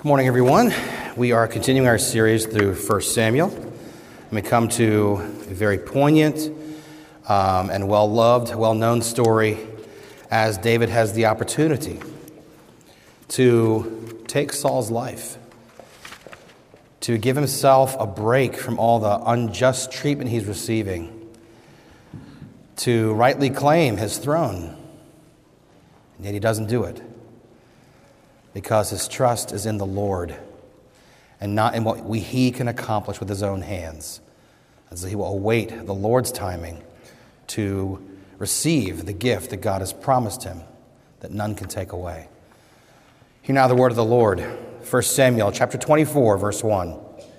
Good morning, everyone. We are continuing our series through 1 Samuel. And we come to a very poignant and well-loved, well-known story as David has the opportunity to take Saul's life, to give himself a break from all the unjust treatment he's receiving, to rightly claim his throne. And yet he doesn't do it, because his trust is in the Lord and not in what he can accomplish with his own hands. And so he will await the Lord's timing to receive the gift that God has promised him, that none can take away. Hear now the word of the Lord. 1 Samuel chapter 24, verse 1.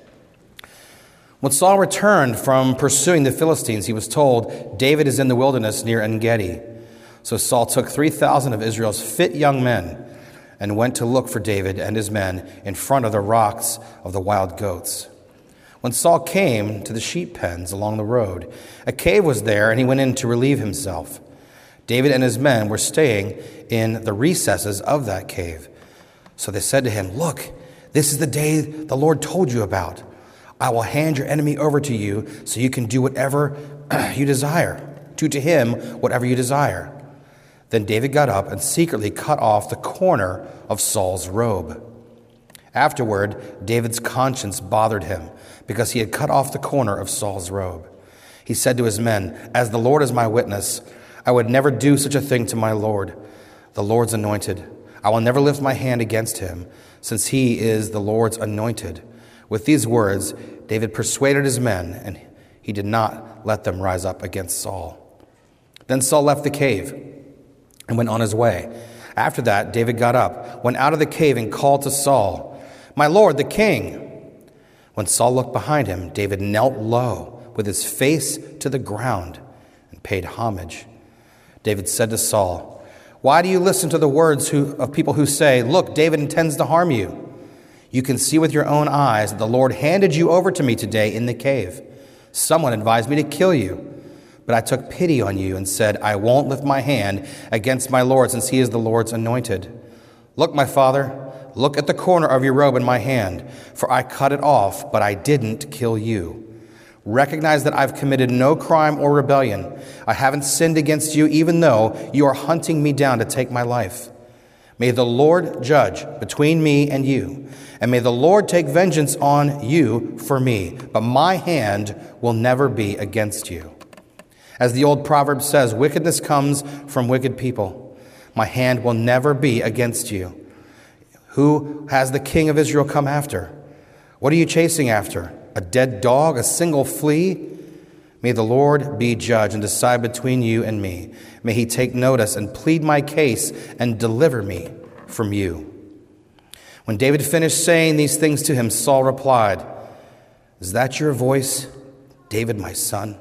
When Saul returned from pursuing the Philistines, he was told, "David is in the wilderness near En-Gedi." So Saul took 3,000 of Israel's fit young men and went to look for David and his men in front of the rocks of the wild goats. When Saul came to the sheep pens along the road, a cave was there, and he went in to relieve himself. David and his men were staying in the recesses of that cave. So they said to him, "Look, this is the day the Lord told you about. I will hand your enemy over to you so you can do whatever you desire. Do to him whatever you desire." Then David got up and secretly cut off the corner of Saul's robe. Afterward, David's conscience bothered him because he had cut off the corner of Saul's robe. He said to his men, "As the Lord is my witness, I would never do such a thing to my Lord, the Lord's anointed. I will never lift my hand against him, since he is the Lord's anointed." With these words, David persuaded his men, and he did not let them rise up against Saul. Then Saul left the cave and went on his way. After that, David got up, went out of the cave, and called to Saul, "My lord, the king." When Saul looked behind him, David knelt low with his face to the ground and paid homage. David said to Saul, "Why do you listen to the words of people who say, 'Look, David intends to harm you'? You can see with your own eyes that the Lord handed you over to me today in the cave. Someone advised me to kill you, but I took pity on you and said, 'I won't lift my hand against my Lord, since he is the Lord's anointed.' Look, my father, look at the corner of your robe in my hand, for I cut it off, but I didn't kill you. Recognize that I've committed no crime or rebellion. I haven't sinned against you, even though you are hunting me down to take my life. May the Lord judge between me and you, and may the Lord take vengeance on you for me, but my hand will never be against you. As the old proverb says, wickedness comes from wicked people. My hand will never be against you. Who has the king of Israel come after? What are you chasing after? A dead dog, a single flea? May the Lord be judge and decide between you and me. May he take notice and plead my case and deliver me from you." When David finished saying these things to him, Saul replied, "Is that your voice, David, my son?"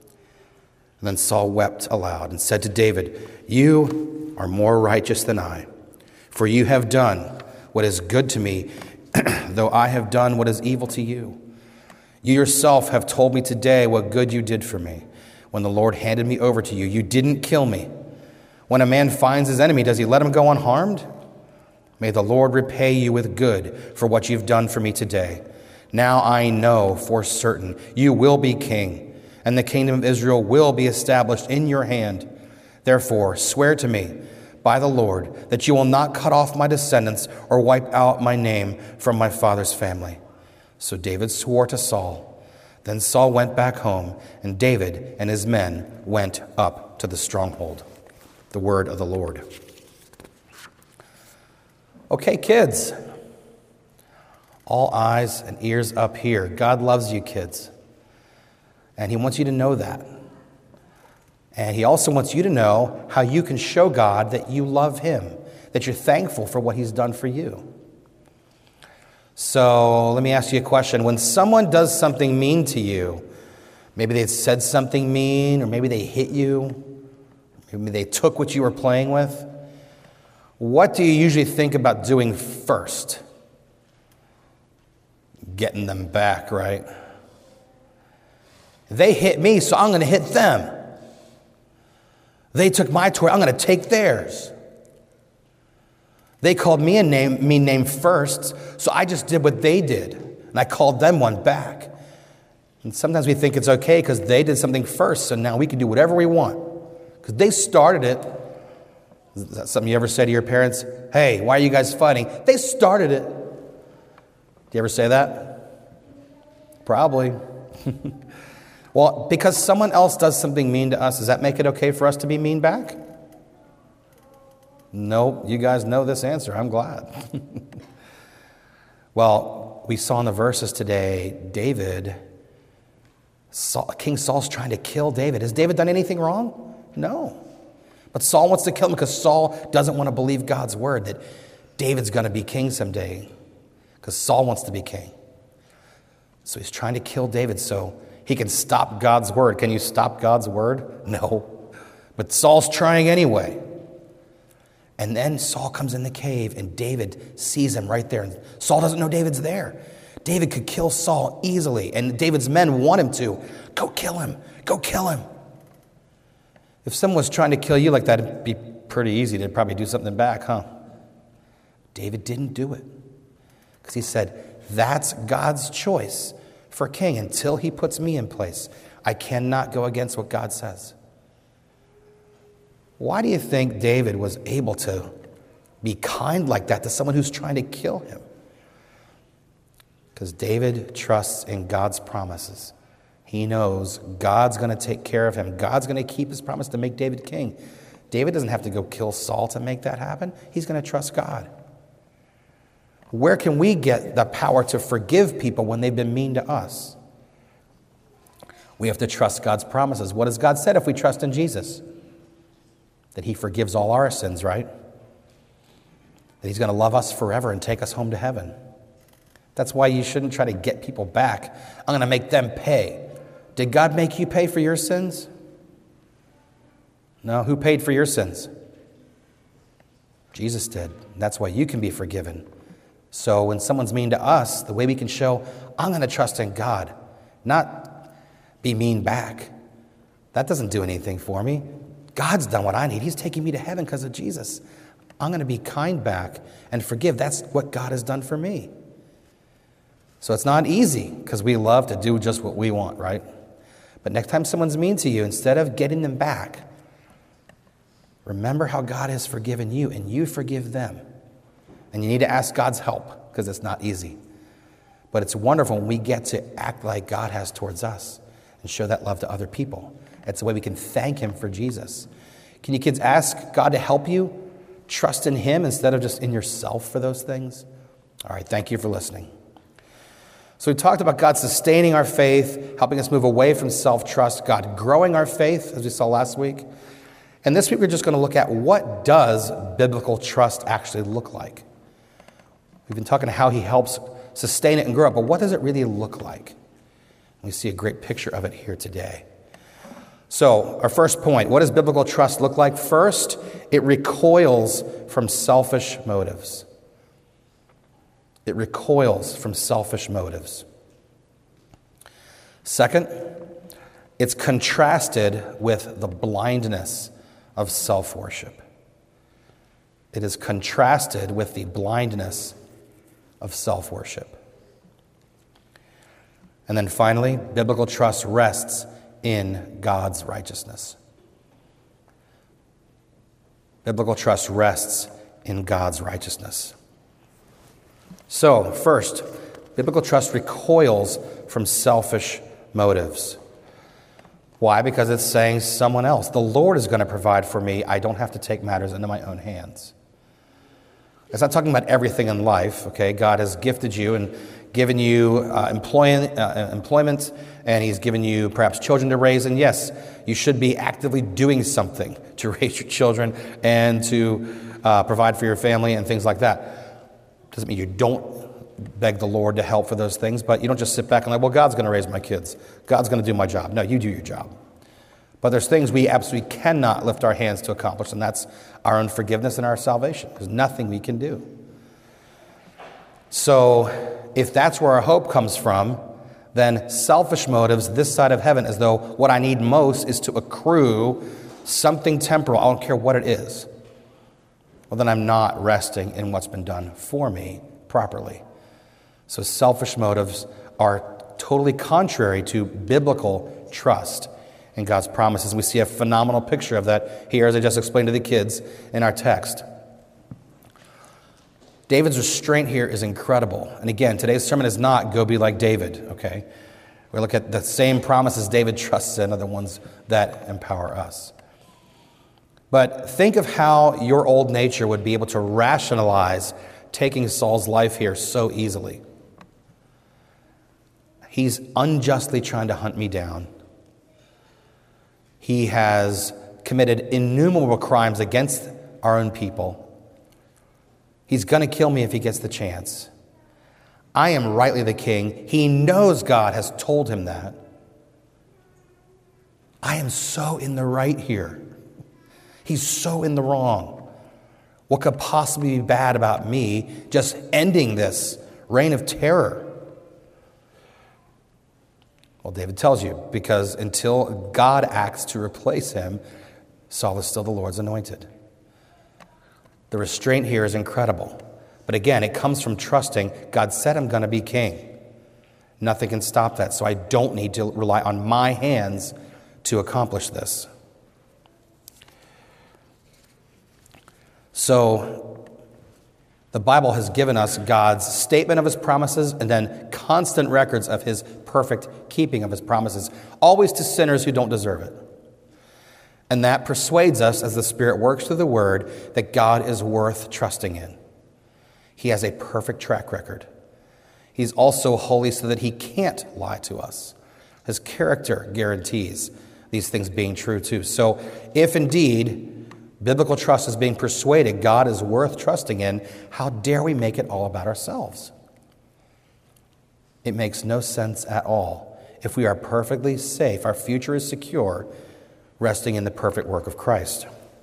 And then Saul wept aloud and said to David, "You are more righteous than I, for you have done what is good to me, though I have done what is evil to you. You yourself have told me today what good you did for me. When the Lord handed me over to you, you didn't kill me. When a man finds his enemy, does he let him go unharmed? May the Lord repay you with good for what you've done for me today. Now I know for certain you will be king, and the kingdom of Israel will be established in your hand. Therefore, swear to me by the Lord that you will not cut off my descendants or wipe out my name from my father's family." So David swore to Saul. Then Saul went back home, and David and his men went up to the stronghold. The word of the Lord. Okay, kids. All eyes and ears up here. God loves you, kids. And he wants you to know that. And he also wants you to know how you can show God that you love him, that you're thankful for what he's done for you. So let me ask you a question. When someone does something mean to you, maybe they said something mean, or maybe they hit you, maybe they took what you were playing with, what do you usually think about doing first? Getting them back, right? They hit me, so I'm going to hit them. They took my toy, I'm going to take theirs. They called me a mean name first, so I just did what they did, and I called them one back. And sometimes we think it's okay because they did something first, so now we can do whatever we want. Because they started it. Is that something you ever say to your parents? Hey, why are you guys fighting? They started it. Do you ever say that? Probably. Well, because someone else does something mean to us, does that make it okay for us to be mean back? No, you guys know this answer. I'm glad. Well, we saw in the verses today, King Saul's trying to kill David. Has David done anything wrong? No. But Saul wants to kill him because Saul doesn't want to believe God's word that David's going to be king someday, because Saul wants to be king. So he's trying to kill David so he can stop God's word. Can you stop God's word? No. But Saul's trying anyway. And then Saul comes in the cave and David sees him right there. And Saul doesn't know David's there. David could kill Saul easily. And David's men want him to. Go kill him. Go kill him. If someone was trying to kill you like that, it'd be pretty easy to probably do something back, huh? David didn't do it. Because he said, that's God's choice for king until he puts me in place. I cannot go against what God says. Why do you think David was able to be kind like that to someone who's trying to kill him? Because David trusts in God's promises. He knows God's going to take care of him. God's going to keep his promise to make David king. David doesn't have to go kill Saul to make that happen. He's going to trust God. Where can we get the power to forgive people when they've been mean to us? We have to trust God's promises. What has God said if we trust in Jesus? That he forgives all our sins, right? That he's going to love us forever and take us home to heaven. That's why you shouldn't try to get people back. I'm going to make them pay. Did God make you pay for your sins? No. Who paid for your sins? Jesus did. That's why you can be forgiven. So when someone's mean to us, the way we can show, I'm going to trust in God, not be mean back. That doesn't do anything for me. God's done what I need. He's taking me to heaven because of Jesus. I'm going to be kind back and forgive. That's what God has done for me. So it's not easy because we love to do just what we want, right? But next time someone's mean to you, instead of getting them back, remember how God has forgiven you and you forgive them. And you need to ask God's help because it's not easy. But it's wonderful when we get to act like God has towards us and show that love to other people. It's the way we can thank him for Jesus. Can you kids ask God to help you? Trust in him instead of just in yourself for those things? All right, thank you for listening. So we talked about God sustaining our faith, helping us move away from self-trust, God growing our faith, as we saw last week. And this week we're just going to look at what does biblical trust actually look like. We've been talking about how he helps sustain it and grow it, but what does it really look like? We see a great picture of it here today. So, our first point, what does biblical trust look like? First, it recoils from selfish motives. It recoils from selfish motives. Second, it's contrasted with the blindness of self-worship. It is contrasted with the blindness of self-worship. And then finally, biblical trust rests in God's righteousness. Biblical trust rests in God's righteousness. So, first, biblical trust recoils from selfish motives. Why? Because it's saying someone else. The Lord is going to provide for me. I don't have to take matters into my own hands. It's not talking about everything in life, okay? God has gifted you and given you employment, and he's given you perhaps children to raise. And yes, you should be actively doing something to raise your children and to provide for your family and things like that. Doesn't mean you don't beg the Lord to help for those things, but you don't just sit back and like, well, God's going to raise my kids. God's going to do my job. No, you do your job. But there's things we absolutely cannot lift our hands to accomplish, and that's our own forgiveness and our salvation. There's nothing we can do. So if that's where our hope comes from, then selfish motives this side of heaven, as though what I need most is to accrue something temporal. I don't care what it is. well, then I'm not resting in what's been done for me properly. So selfish motives are totally contrary to biblical trust in God's promises. We see a phenomenal picture of that here, as I just explained to the kids in our text. David's restraint here is incredible. And again, today's sermon is not go be like David, okay? We look at the same promises David trusts in are the ones that empower us. But think of how your old nature would be able to rationalize taking Saul's life here so easily. He's unjustly trying to hunt me down. He has committed innumerable crimes against our own people. He's going to kill me if he gets the chance. I am rightly the king. He knows God has told him that. I am so in the right here. He's so in the wrong. What could possibly be bad about me just ending this reign of terror? Well, David tells you, because until God acts to replace him, Saul is still the Lord's anointed. The restraint here is incredible. But again, it comes from trusting God said I'm going to be king. Nothing can stop that, so I don't need to rely on my hands to accomplish this. So, the Bible has given us God's statement of his promises and then constant records of his perfect keeping of his promises, always to sinners who don't deserve it. And that persuades us, as the Spirit works through the Word, that God is worth trusting in. He has a perfect track record. He's also holy so that he can't lie to us. His character guarantees these things being true too. So if indeed biblical trust is being persuaded God is worth trusting in, how dare we make it all about ourselves? It makes no sense at all. If we are perfectly safe, our future is secure, resting in the perfect work of Christ.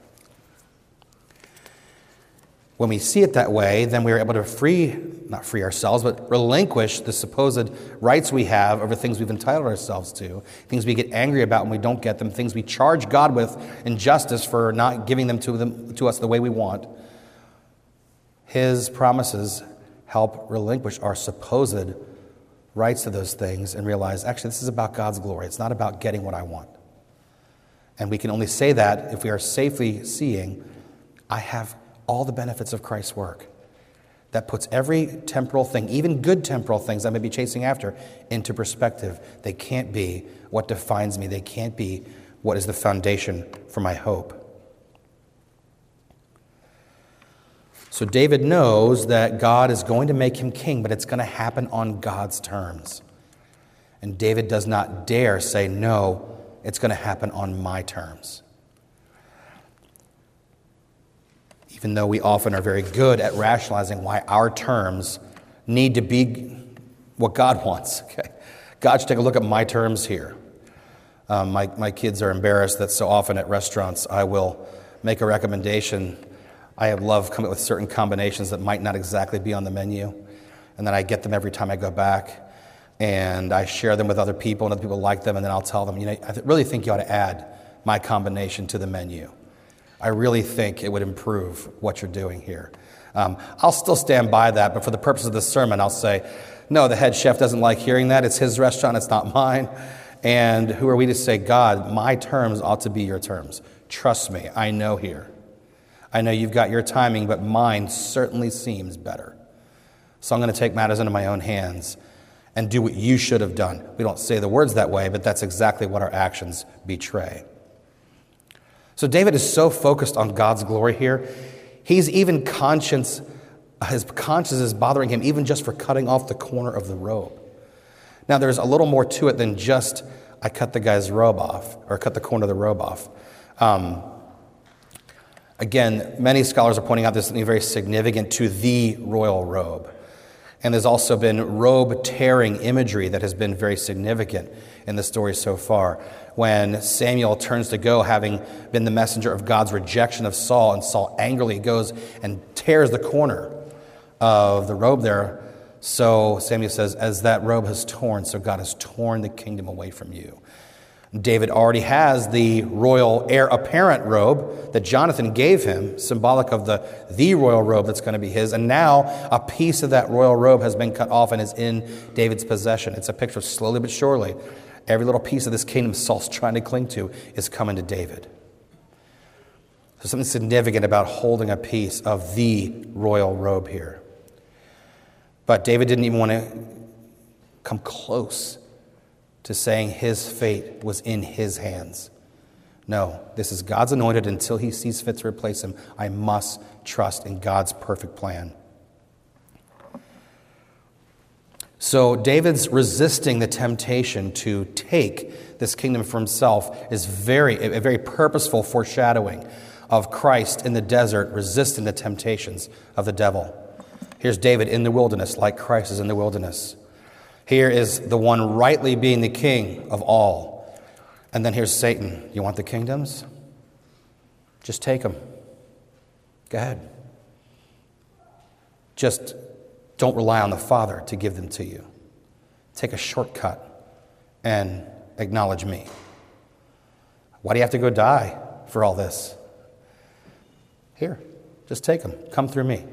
When we see it that way, then we are able to not free ourselves, but relinquish the supposed rights we have over things we've entitled ourselves to, things we get angry about when we don't get them, things we charge God with injustice for not giving them to us the way we want. His promises help relinquish our supposed rights to those things and realize, actually, this is about God's glory. It's not about getting what I want. And we can only say that if we are safely seeing, I have all the benefits of Christ's work. That puts every temporal thing, even good temporal things I may be chasing after, into perspective. They can't be what defines me. They can't be what is the foundation for my hope. So David knows that God is going to make him king, but it's going to happen on God's terms. And David does not dare say, no, it's going to happen on my terms. Even though we often are very good at rationalizing why our terms need to be what God wants. Okay? God should take a look at my terms here. My kids are embarrassed that so often at restaurants I will make a recommendation. I love coming up with certain combinations that might not exactly be on the menu. And then I get them every time I go back. And I share them with other people, and other people like them. And then I'll tell them, I really think you ought to add my combination to the menu. I really think it would improve what you're doing here. I'll still stand by that, but for the purpose of this sermon, I'll say, no, the head chef doesn't like hearing that. It's his restaurant, it's not mine. And who are we to say, God, my terms ought to be your terms. Trust me, I know here. I know you've got your timing, but mine certainly seems better. So I'm going to take matters into my own hands and do what you should have done. We don't say the words that way, but that's exactly what our actions betray. So David is so focused on God's glory here, he's even his conscience is bothering him even just for cutting off the corner of the robe. Now there's a little more to it than just, I cut the guy's robe off, or cut the corner of the robe off. Again, many scholars are pointing out this is something very significant to the royal robe. And there's also been robe-tearing imagery that has been very significant in the story so far. When Samuel turns to go, having been the messenger of God's rejection of Saul, and Saul angrily goes and tears the corner of the robe there. So Samuel says, as that robe has torn, so God has torn the kingdom away from you. David already has the royal heir apparent robe that Jonathan gave him, symbolic of the royal robe that's going to be his. And now a piece of that royal robe has been cut off and is in David's possession. It's a picture of slowly but surely, every little piece of this kingdom Saul's trying to cling to is coming to David. There's something significant about holding a piece of the royal robe here. But David didn't even want to come close to saying his fate was in his hands. No, this is God's anointed until he sees fit to replace him. I must trust in God's perfect plan. So David's resisting the temptation to take this kingdom for himself is a very purposeful foreshadowing of Christ in the desert resisting the temptations of the devil. Here's David in the wilderness like Christ is in the wilderness. Here is the one rightly being the king of all. And then here's Satan. You want the kingdoms? Just take them. Go ahead. Just don't rely on the Father to give them to you. Take a shortcut and acknowledge me. Why do you have to go die for all this? Here, just take them. Come through me.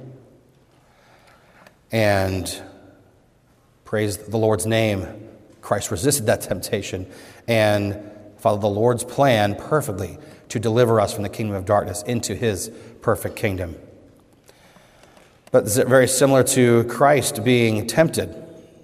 And praise the Lord's name, Christ resisted that temptation and followed the Lord's plan perfectly to deliver us from the kingdom of darkness into his perfect kingdom. But it's very similar to Christ being tempted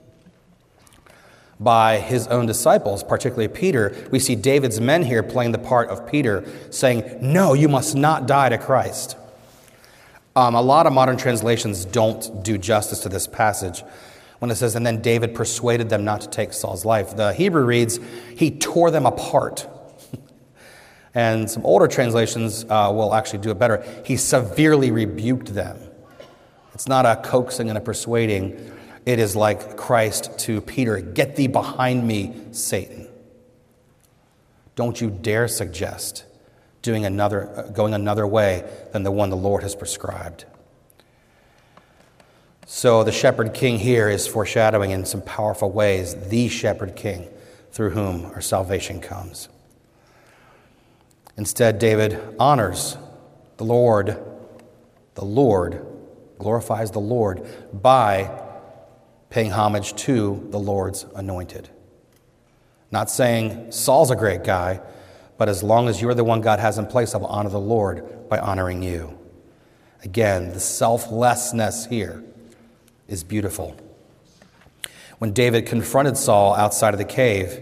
by his own disciples, particularly Peter. We see David's men here playing the part of Peter, saying, no, you must not die to Christ. A lot of modern translations don't do justice to this passage when it says, and then David persuaded them not to take Saul's life. The Hebrew reads, he tore them apart. And some older translations will actually do it better. He severely rebuked them. It's not a coaxing and a persuading. It is like Christ to Peter, get thee behind me, Satan. Don't you dare suggest going another way than the one the Lord has prescribed. So the shepherd king here is foreshadowing in some powerful ways the shepherd king through whom our salvation comes. Instead, David honors the Lord. The Lord glorifies the Lord by paying homage to the Lord's anointed. Not saying Saul's a great guy, but as long as you're the one God has in place, I will honor the Lord by honoring you. Again, the selflessness here is beautiful. When David confronted Saul outside of the cave,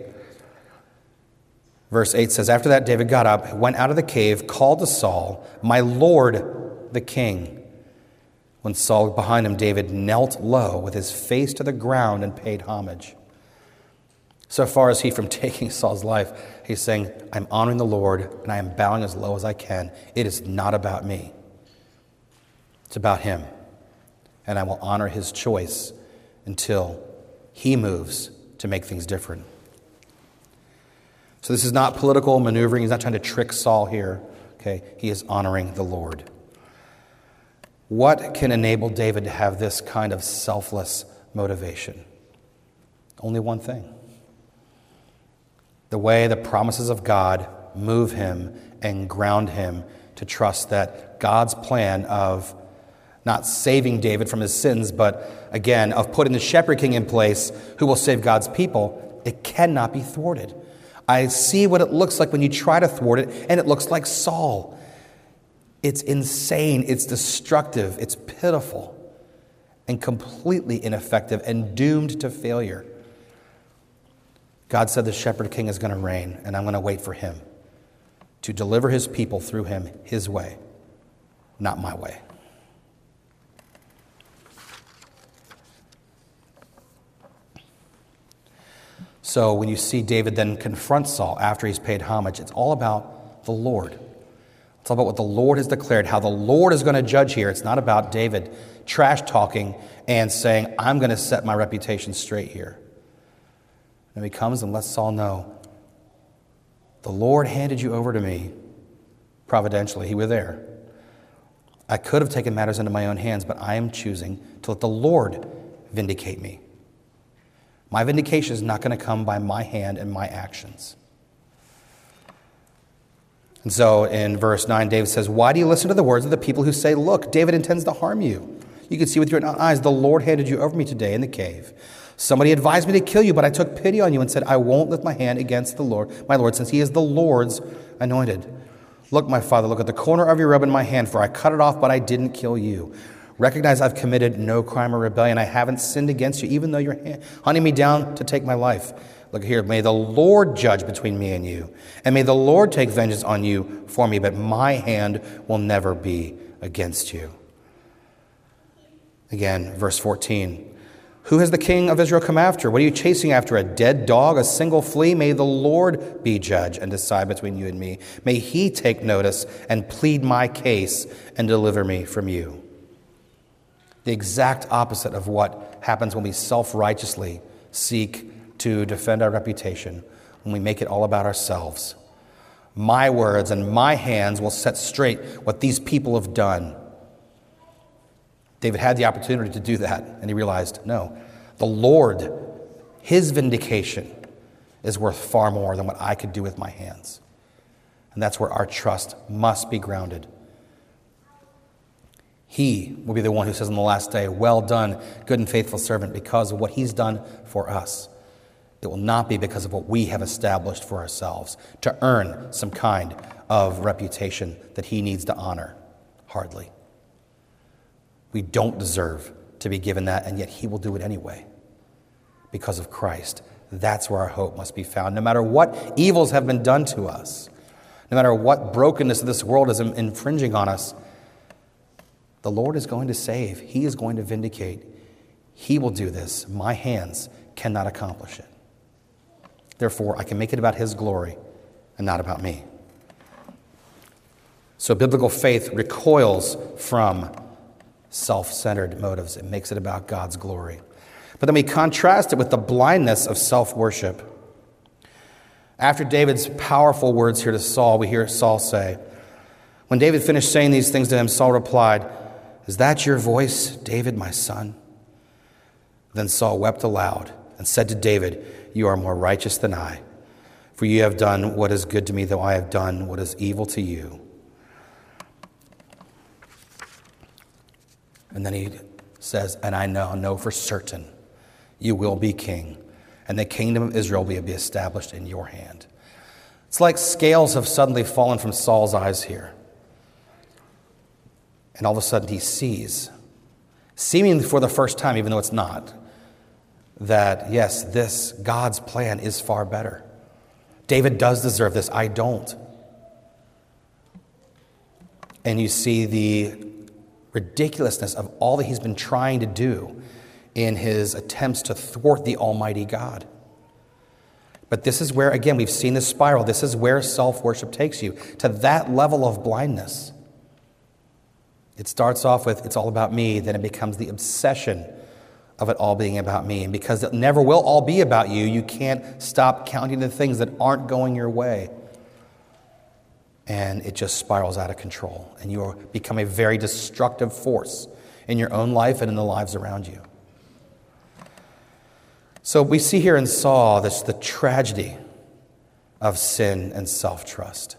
verse 8 says, after that David got up, went out of the cave, called to Saul, my Lord the king. When Saul looked behind him, David knelt low with his face to the ground and paid homage. So far as he from taking Saul's life, he's saying, I'm honoring the Lord and I am bowing as low as I can. It is not about me. It's about him. And I will honor his choice until he moves to make things different. So this is not political maneuvering. He's not trying to trick Saul here. Okay, he is honoring the Lord. What can enable David to have this kind of selfless motivation? Only one thing. The way the promises of God move him and ground him to trust that God's plan of not saving David from his sins, but again, of putting the shepherd king in place who will save God's people, it cannot be thwarted. I see what it looks like when you try to thwart it, and it looks like Saul. It's insane, it's destructive, it's pitiful, and completely ineffective and doomed to failure. God said the shepherd king is going to reign, and I'm going to wait for him to deliver his people through him his way, not my way. So when you see David then confront Saul after he's paid homage, it's all about the Lord. It's all about what the Lord has declared, how the Lord is going to judge here. It's not about David trash talking and saying, I'm going to set my reputation straight here. And he comes and lets Saul know, the Lord handed you over to me providentially. He was there. I could have taken matters into my own hands, but I am choosing to let the Lord vindicate me. My vindication is not going to come by my hand and my actions. And so in verse 9, David says, why do you listen to the words of the people who say, look, David intends to harm you? You can see with your own eyes, the Lord handed you over me today in the cave. Somebody advised me to kill you, but I took pity on you and said, I won't lift my hand against the Lord, my Lord, since he is the Lord's anointed. Look, my father, look at the corner of your robe in my hand, for I cut it off, but I didn't kill you. Recognize I've committed no crime or rebellion. I haven't sinned against you, even though you're hunting me down to take my life. Look here, may the Lord judge between me and you, and may the Lord take vengeance on you for me, but my hand will never be against you. Again, verse 14. Who has the king of Israel come after? What are you chasing after? A dead dog, a single flea? May the Lord be judge and decide between you and me. May he take notice and plead my case and deliver me from you. The exact opposite of what happens when we self-righteously seek to defend our reputation, when we make it all about ourselves. My words and my hands will set straight what these people have done. David had the opportunity to do that, and he realized, no, the Lord, his vindication is worth far more than what I could do with my hands. And that's where our trust must be grounded. He will be the one who says on the last day, well done, good and faithful servant, because of what he's done for us. It will not be because of what we have established for ourselves to earn some kind of reputation that he needs to honor. Hardly. We don't deserve to be given that, and yet he will do it anyway because of Christ. That's where our hope must be found. No matter what evils have been done to us, no matter what brokenness of this world is infringing on us, the Lord is going to save. He is going to vindicate. He will do this. My hands cannot accomplish it. Therefore, I can make it about his glory and not about me. So biblical faith recoils from self-centered motives. It makes it about God's glory. But then we contrast it with the blindness of self-worship. After David's powerful words here to Saul, we hear Saul say, when David finished saying these things to him, Saul replied, is that your voice, David, my son? Then Saul wept aloud and said to David, you are more righteous than I, for you have done what is good to me, though I have done what is evil to you. And then he says, and I know for certain you will be king, and the kingdom of Israel will be established in your hand. It's like scales have suddenly fallen from Saul's eyes here. And all of a sudden he sees, seemingly for the first time, even though it's not, that yes, this God's plan is far better. David does deserve this. I don't. And you see the ridiculousness of all that he's been trying to do in his attempts to thwart the Almighty God. But this is where, again, we've seen this spiral. This is where self-worship takes you, to that level of blindness. It starts off with, it's all about me, then it becomes the obsession of it all being about me. And because it never will all be about you, you can't stop counting the things that aren't going your way. And it just spirals out of control. And you become a very destructive force in your own life and in the lives around you. So we see here in Saul this the tragedy of sin and self-trust.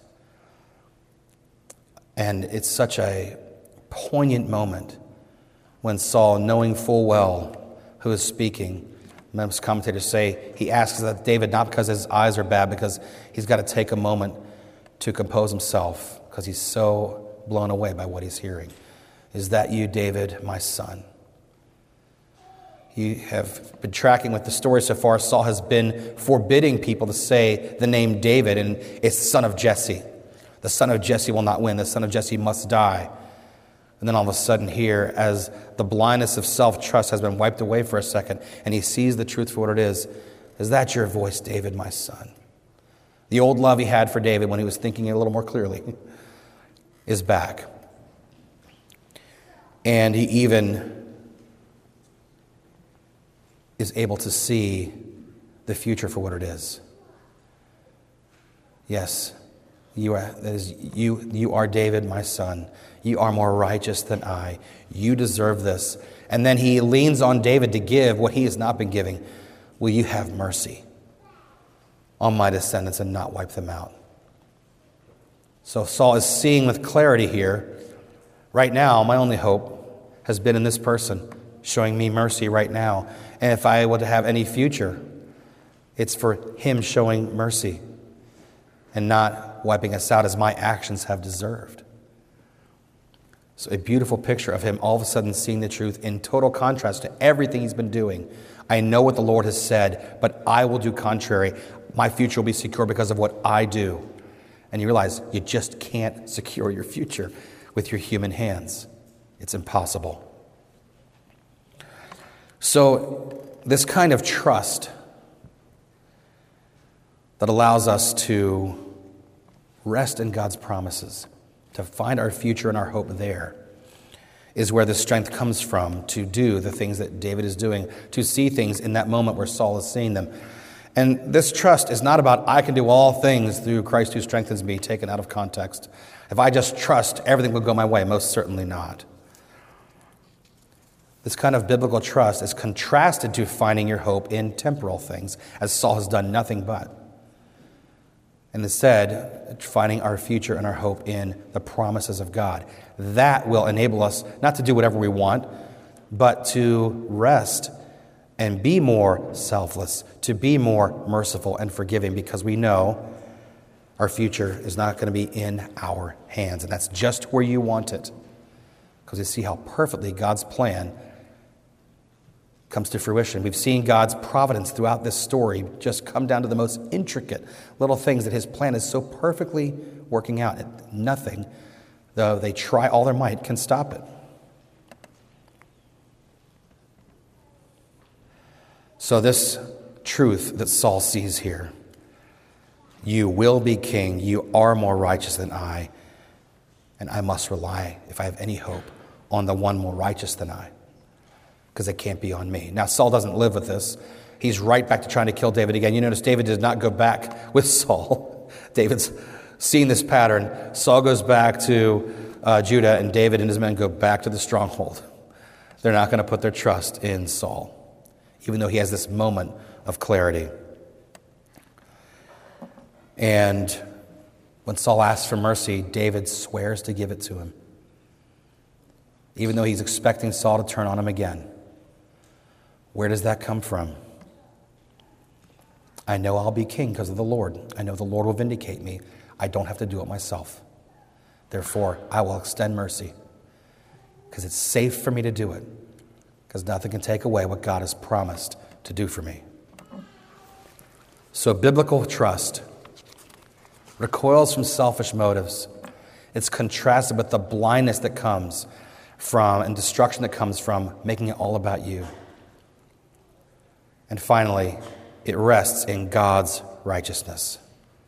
And it's such a poignant moment when Saul, knowing full well who is speaking, most commentators say he asks that David not because his eyes are bad, because he's got to take a moment to compose himself because he's so blown away by what he's hearing. Is that you, David, my son? You have been tracking with the story so far. Saul has been forbidding people to say the name David, and it's son of Jesse. The son of Jesse will not win. The son of Jesse must die. And then all of a sudden here, as the blindness of self-trust has been wiped away for a second, and he sees the truth for what it is that your voice, David, my son? The old love he had for David when he was thinking a little more clearly is back. And he even is able to see the future for what it is. Yes, you are David, my son. You are more righteous than I. You deserve this. And then he leans on David to give what he has not been giving. Will you have mercy on my descendants and not wipe them out? So Saul is seeing with clarity here. Right now, my only hope has been in this person, showing me mercy right now. And if I were to have any future, it's for him showing mercy and not wiping us out as my actions have deserved. So a beautiful picture of him all of a sudden seeing the truth in total contrast to everything he's been doing. I know what the Lord has said, but I will do contrary. My future will be secure because of what I do. And you realize you just can't secure your future with your human hands. It's impossible. So this kind of trust that allows us to rest in God's promises, to find our future and our hope there, is where the strength comes from to do the things that David is doing, to see things in that moment where Saul is seeing them. And this trust is not about I can do all things through Christ who strengthens me, taken out of context. If I just trust, everything will go my way. Most certainly not. This kind of biblical trust is contrasted to finding your hope in temporal things, as Saul has done nothing but. And instead, finding our future and our hope in the promises of God. That will enable us not to do whatever we want, but to rest and be more selfless, to be more merciful and forgiving, because we know our future is not going to be in our hands. And that's just where you want it, because you see how perfectly God's plan comes to fruition. We've seen God's providence throughout this story just come down to the most intricate little things that his plan is so perfectly working out. Nothing, though they try all their might, can stop it. So this truth that Saul sees here, you will be king, you are more righteous than I, and I must rely, if I have any hope, on the one more righteous than I, because it can't be on me. Now, Saul doesn't live with this. He's right back to trying to kill David again. You notice David did not go back with Saul. David's seen this pattern. Saul goes back to Judah, and David and his men go back to the stronghold. They're not going to put their trust in Saul, even though he has this moment of clarity. And when Saul asks for mercy, David swears to give it to him, even though he's expecting Saul to turn on him again. Where does that come from? I know I'll be king because of the Lord. I know the Lord will vindicate me. I don't have to do it myself. Therefore, I will extend mercy because it's safe for me to do it, because nothing can take away what God has promised to do for me. So biblical trust recoils from selfish motives. It's contrasted with the blindness that comes from and destruction that comes from making it all about you. And finally, it rests in God's righteousness.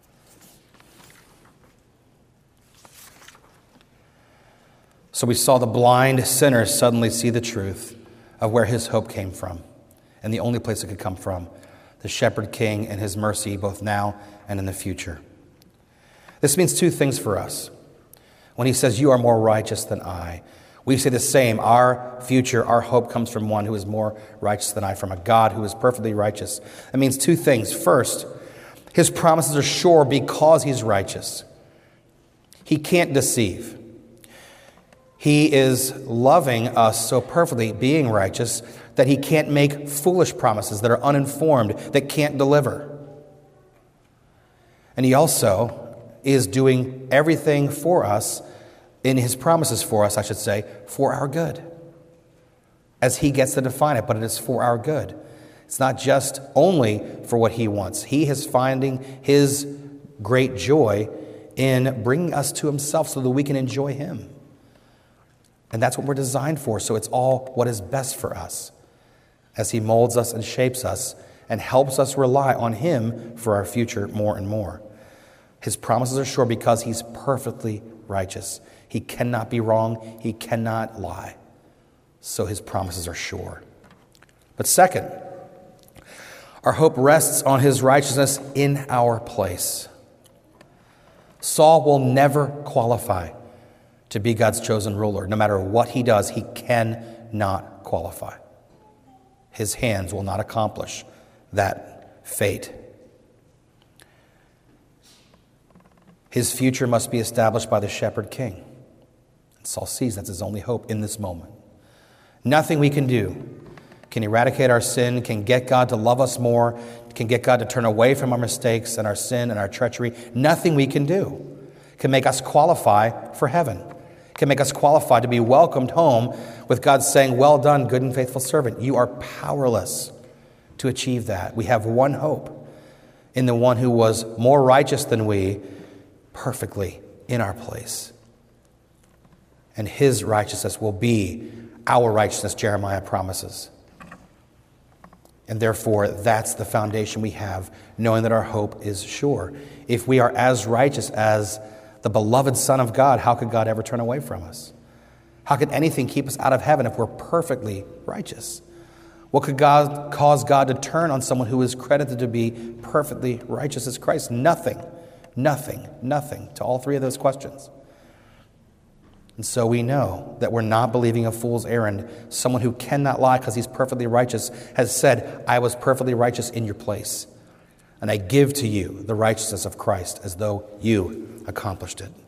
So we saw the blind sinner suddenly see the truth of where his hope came from, and the only place it could come from, the shepherd king and his mercy both now and in the future. This means two things for us. When he says, you are more righteous than I, we say the same. Our future, our hope comes from one who is more righteous than I, from a God who is perfectly righteous. That means two things. First, his promises are sure because he's righteous. He can't deceive. He is loving us so perfectly, being righteous, that he can't make foolish promises that are uninformed, that can't deliver. And he also is doing everything for us, in his promises for us, I should say, for our good. As he gets to define it, but it is for our good. It's not just only for what he wants. He is finding his great joy in bringing us to himself so that we can enjoy him. And that's what we're designed for. So it's all what is best for us as he molds us and shapes us and helps us rely on him for our future more and more. His promises are sure because he's perfectly righteous. He cannot be wrong. He cannot lie. So his promises are sure. But second, our hope rests on his righteousness in our place. Saul will never qualify to be God's chosen ruler. No matter what he does, he cannot qualify. His hands will not accomplish that fate. His future must be established by the shepherd king. And Saul sees that's his only hope in this moment. Nothing we can do can eradicate our sin, can get God to love us more, can get God to turn away from our mistakes and our sin and our treachery. Nothing we can do can make us qualify for heaven, can make us qualify to be welcomed home with God saying, "Well done, good and faithful servant." You are powerless to achieve that. We have one hope in the one who was more righteous than we, perfectly in our place. And his righteousness will be our righteousness, Jeremiah promises. And therefore, that's the foundation we have, knowing that our hope is sure. If we are as righteous as the beloved Son of God, how could God ever turn away from us? How could anything keep us out of heaven if we're perfectly righteous? What could cause God to turn on someone who is credited to be perfectly righteous as Christ? Nothing, nothing, nothing to all three of those questions. And so we know that we're not believing a fool's errand. Someone who cannot lie because he's perfectly righteous has said, "I was perfectly righteous in your place, and I give to you the righteousness of Christ as though you accomplished it."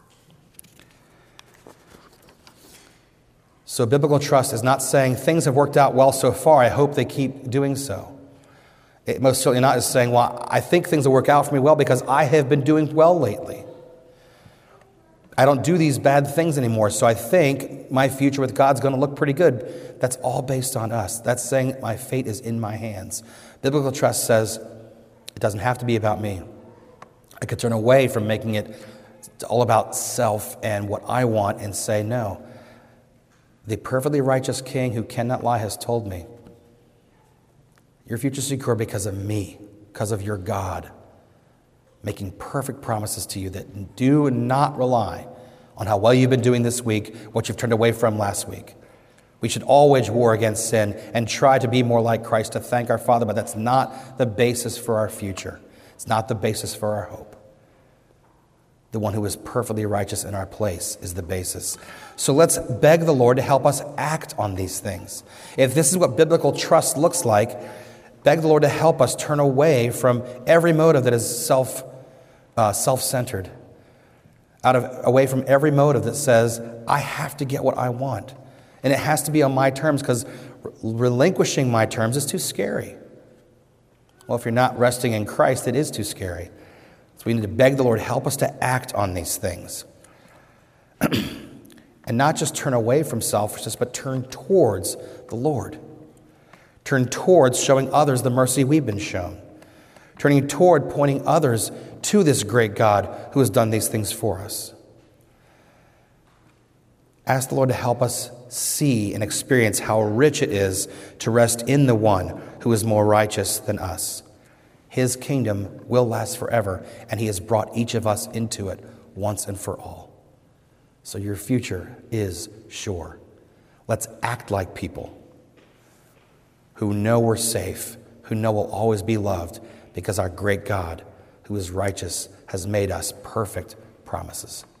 So biblical trust is not saying things have worked out well so far, I hope they keep doing so. It most certainly not is saying, well, I think things will work out for me well because I have been doing well lately. I don't do these bad things anymore, so I think my future with God's going to look pretty good. That's all based on us. That's saying my fate is in my hands. Biblical trust says it doesn't have to be about me. I could turn away from making it all about self and what I want and say, no, the perfectly righteous King who cannot lie has told me, your future is secure because of me, because of your God, making perfect promises to you that do not rely on how well you've been doing this week, what you've turned away from last week. We should all wage war against sin and try to be more like Christ, to thank our Father, but that's not the basis for our future. It's not the basis for our hope. The one who is perfectly righteous in our place is the basis. So let's beg the Lord to help us act on these things. If this is what biblical trust looks like, beg the Lord to help us turn away from every motive that is self-centered, away from every motive that says, I have to get what I want. And it has to be on my terms, because relinquishing my terms is too scary. Well, if you're not resting in Christ, it is too scary. So we need to beg the Lord, help us to act on these things. And not just turn away from selfishness, but turn towards the Lord. Turn towards showing others the mercy we've been shown. Turning toward pointing others to this great God who has done these things for us. Ask the Lord to help us see and experience how rich it is to rest in the one who is more righteous than us. His kingdom will last forever, and he has brought each of us into it once and for all. So your future is sure. Let's act like people who know we're safe, who know we'll always be loved, because our great God, who is righteous, has made us perfect promises.